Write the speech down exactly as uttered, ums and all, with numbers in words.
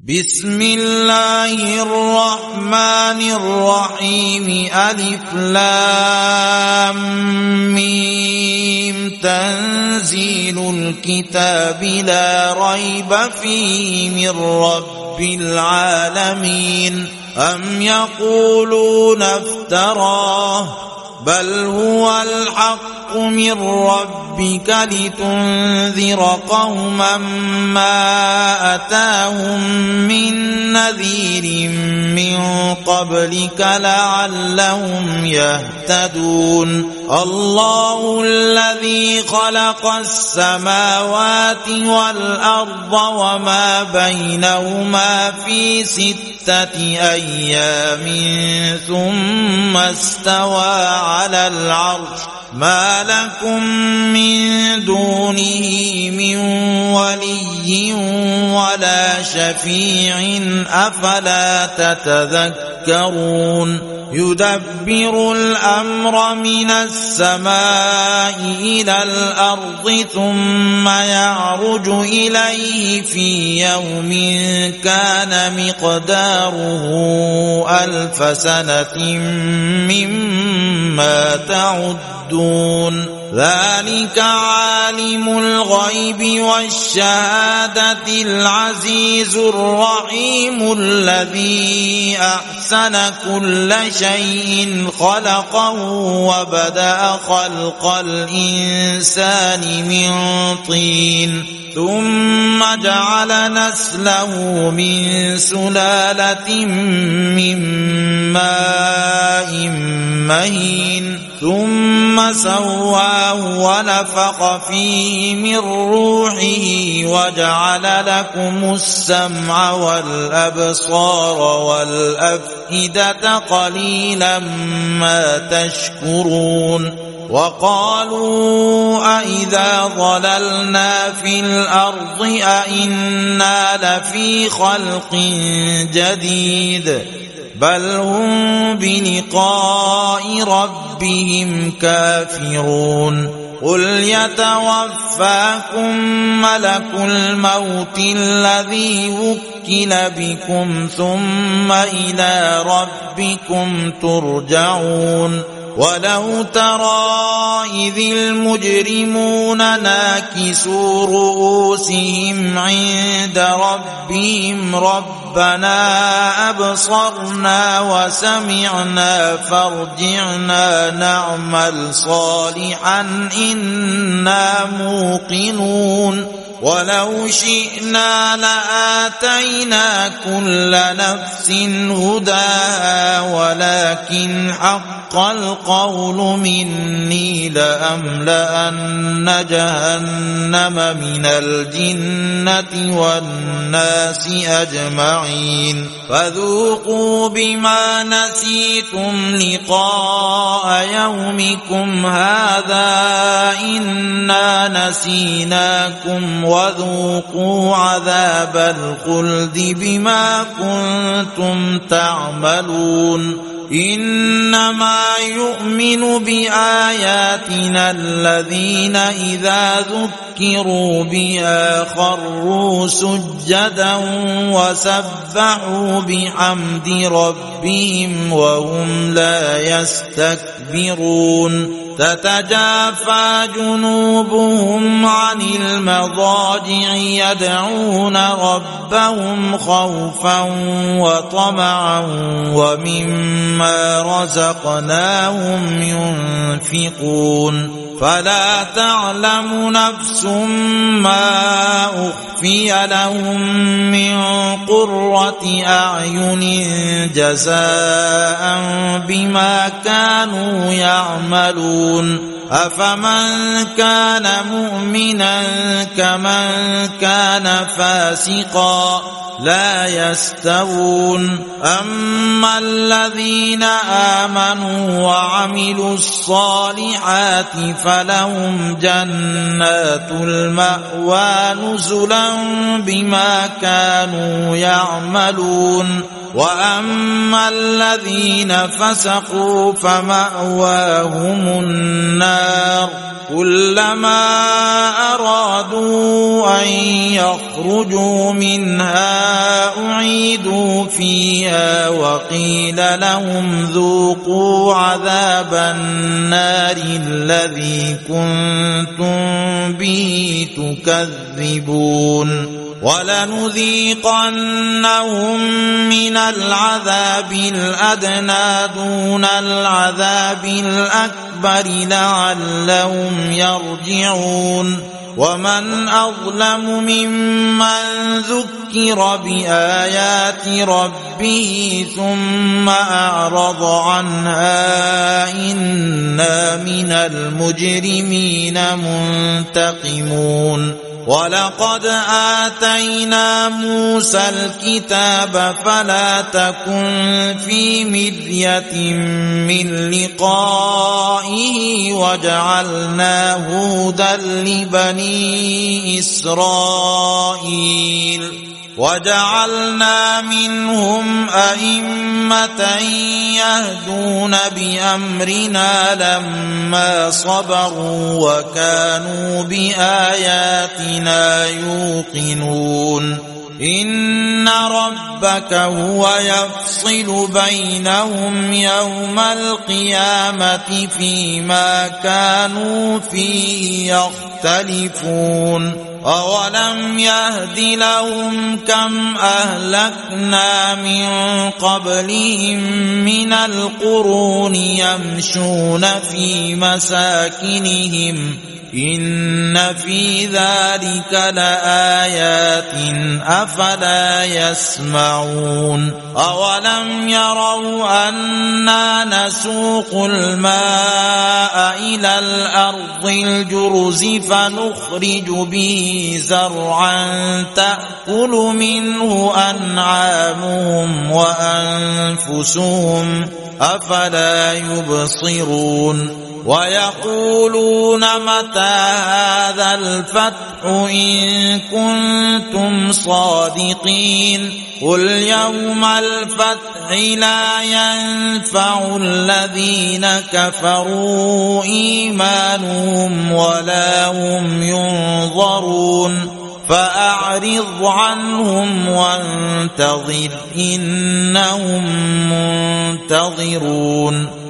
بسم الله الرحمن الرحيم ألف لام ميم تنزيل الكتاب لا ريب فيه من رب العالمين أم يقولون افتراه بل هو الحق من ربك لتنذر قوما ما أتاهم من نذير من قبلك لعلهم يهتدون الله الذي خلق السماوات والأرض وما بينهما في ستة أيام ثم استوى على العرش ما لكم من دونه من ولي ولا شفيع أفلا تتذكرون يدبر الأمر من السماء إلى الأرض ثم يعرج إليه في يوم كان مقداره ألف سنة مما تعدون ذلك عالم الغيب والشهادة العزيز الرحيم الذي أحسن كل شيء خلقه وبدأ خلق الإنسان من طين ثم جعل نسله من سلالة من ماء مهين ثم سواه ونفخ فيه من روحه وجعل لكم السمع والأبصار والأفئدة قليلا ما تشكرون وقالوا أئذا ضللنا في الأرض أئنا لفي خلق جديد بل هم بلقاء ربهم كافرون قل يتوفاكم ملك الموت الذي وكل بكم ثم إلى ربكم ترجعون ولو ترى إذ المجرمون ناكسوا رؤوسهم عند ربهم ربنا أبصرنا وسمعنا فارجعنا نعمل صالحا إنا موقنون ولو شئنا لآتينا كل نفس هداها ولكن حق القول مني لأملأن جهنم من الجنة والناس أجمعين فذوقوا بما نسيتم لقاء يومكم هذا إنا نسيناكم وذوقوا عذاب الخلد بما كنتم تعملون إنما يؤمن بآياتنا الذين إذا ذكروا بها خروا سجدا وسبحوا بحمد ربهم وهم لا يستكبرون تتجافى جنوبهم عن المضاجع يدعون ربهم خوفا وطمعا ومما رزقناهم ينفقون فلا تعلم نفس ما أخفي لهم من قرة أعين جزاء بما كانوا يعملون أفمن كان مؤمنا كمن كان فاسقا لا يستوون أما الذين آمنوا وعملوا الصالحات فلهم جنات المأوى نزلا بما كانوا يعملون وأما الذين فسقوا فمأواهم النار كلما أرادوا أن يخرجوا منها أعيدوا فيها وقيل لهم ذوقوا عذاب النار الذي كنتم به تكذبون ولنذيقنهم من العذاب الأدنى دون العذاب الأكبر لعلهم يرجعون ومن أظلم ممن ذكر بآيات ربه ثم أعرض عنها إنا من المجرمين منتقمون ولقد آتينا موسى الكتاب فلا تكن في مرية من لقائه وجعلناه هدى لبني إسرائيل وجعلنا منهم أئمة يهدون بأمرنا لما صبروا وكانوا بآياتنا يوقنون إن ربك هو يفصل بينهم يوم القيامة فيما كانوا فيه يختلفون أولم يهد لهم كم أهلكنا من قبلهم من القرون يمشون في مساكنهم إن في ذلك لآيات أفلا يسمعون أولم يروا أنا نسوق الماء إلى الأرض الجرز فنخرج به زرعا تأكل منه أنعامهم وأنفسهم أفلا يبصرون ويقولون متى هذا الفتح إن كنتم صادقين قل يوم الفتح لا ينفع الذين كفروا إيمانهم ولا هم ينظرون فأعرض عنهم وانتظر إنهم منتظرون